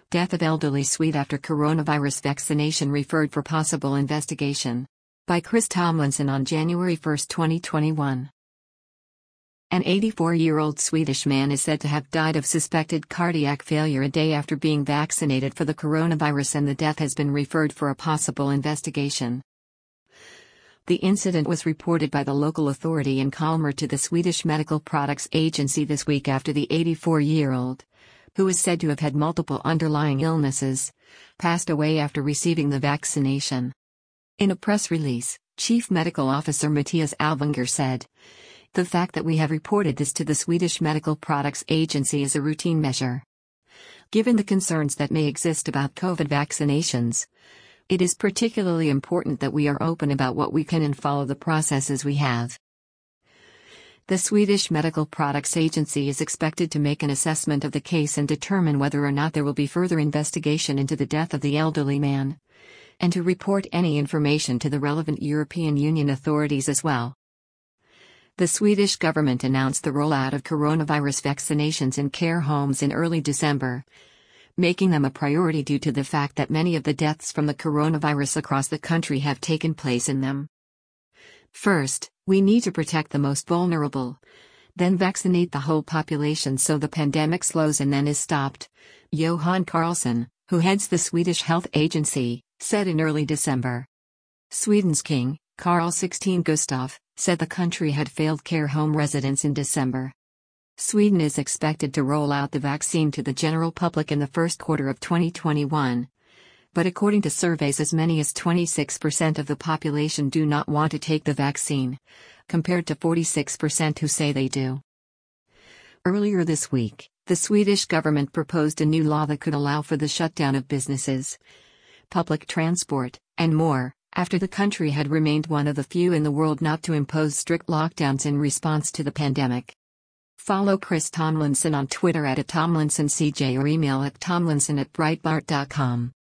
Death of elderly Swede after coronavirus vaccination referred for possible investigation. By Chris Tomlinson on January 1, 2021. An 84-year-old Swedish man is said to have died of suspected cardiac failure a day after being vaccinated for the coronavirus, and the death has been referred for a possible investigation. The incident was reported by the local authority in Kalmar to the Swedish Medical Products Agency this week after the 84-year-old, who is said to have had multiple underlying illnesses, passed away after receiving the vaccination. In a press release, Chief Medical Officer Matthias Alvanger said, "The fact that we have reported this to the Swedish Medical Products Agency is a routine measure. Given the concerns that may exist about COVID vaccinations, it is particularly important that we are open about what we can and follow the processes we have." The Swedish Medical Products Agency is expected to make an assessment of the case and determine whether or not there will be further investigation into the death of the elderly man, and to report any information to the relevant European Union authorities as well. The Swedish government announced the rollout of coronavirus vaccinations in care homes in early December, making them a priority due to the fact that many of the deaths from the coronavirus across the country have taken place in them. "First, we need to protect the most vulnerable, then vaccinate the whole population so the pandemic slows and then is stopped," Johan Carlsson, who heads the Swedish Health Agency, said in early December. Sweden's King, Carl XVI Gustaf, said the country had failed care home residents in December. Sweden is expected to roll out the vaccine to the general public in the first quarter of 2021. But according to surveys, as many as 26% of the population do not want to take the vaccine, compared to 46% who say they do. Earlier this week, the Swedish government proposed a new law that could allow for the shutdown of businesses, public transport, and more, after the country had remained one of the few in the world not to impose strict lockdowns in response to the pandemic. Follow Chris Tomlinson on Twitter @TomlinsonCJ or email at tomlinson@breitbart.com.